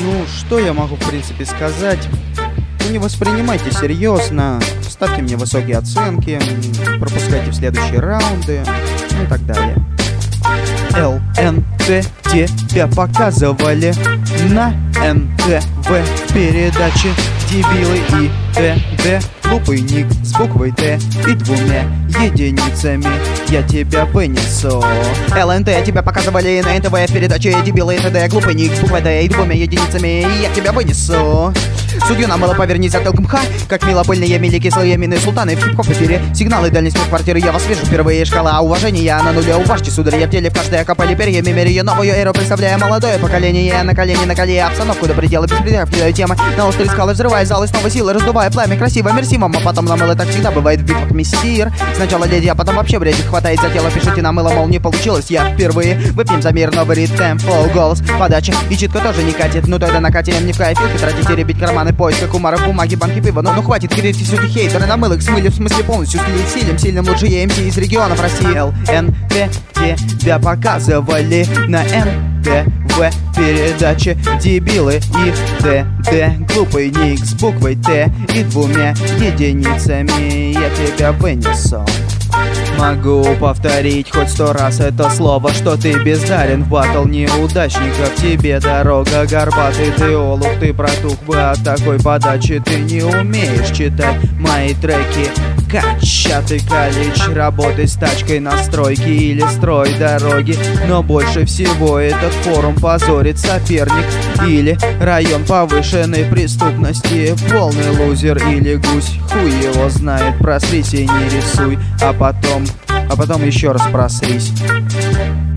Ну, что я могу, в принципе, сказать? Не воспринимайте серьезно, ставьте мне высокие оценки, пропускайте в следующие раунды, ну и так далее. ЛНТ тебя показывали на НТВ в передаче «Дебилы» и ТД. Глупый ник с буквой Т и 2 единицами. Я тебя вынесу. ЛНТ тебя показывали на НТВ в передаче «Дебилы» и ТД. Глупый ник с буквой Т и 2 единицами. Я тебя вынесу. Судью нам было повернись за МХ. Как мило пыльные, мили, кислые мины, султаны в хип-хоп эфире. Сигналы дальней смех квартиры, я вас вижу впервые. Шкала уважения на нуле, уважьте, сударь. Я в теле в каждой окопали перьями, меряя новую эру, представляя молодое поколение. На колени, обстановку до предела, без пределов кидаю темы. На острые скалы взрывая залы, снова силы, раздувая пламя, красиво, мерсимом. А потом намыло, так всегда бывает в битвах, мессир. Сначала леди, а потом вообще бредит, хватает за тело, пишите намыло, мол, не получилось. Я впервые, выпьем за мир, новый ритм, флоу, голос, подача. И читка тоже не катит, ну тогда накатим не в кайфилке, тратите, ребить карманы, поиска кумаров, бумаги, банки, пива. Ну хватит кидайте сюда хейтеры, намыло их смыли, в смысле полностью слили сильным лучшие МС из регионов России. ЛНТ тебя показывали на НТВ передаче «Дебилы» и ТД. Глупый ник с буквой Т и 2 единицами. Я тебя вынесу. Могу повторить хоть 100 раз это слово, что ты бездарен в батл неудачников. Тебе дорога, горбатый ты олух, ты протух бы от такой подачи. Ты не умеешь читать мои треки. Кача ты калич, работай с тачкой на стройке или строй дороги. Но больше всего этот форум позорит соперник или район повышенной преступности. Полный лузер или гусь, хуй его знает. Просрись и не рисуй, а потом еще раз просрись.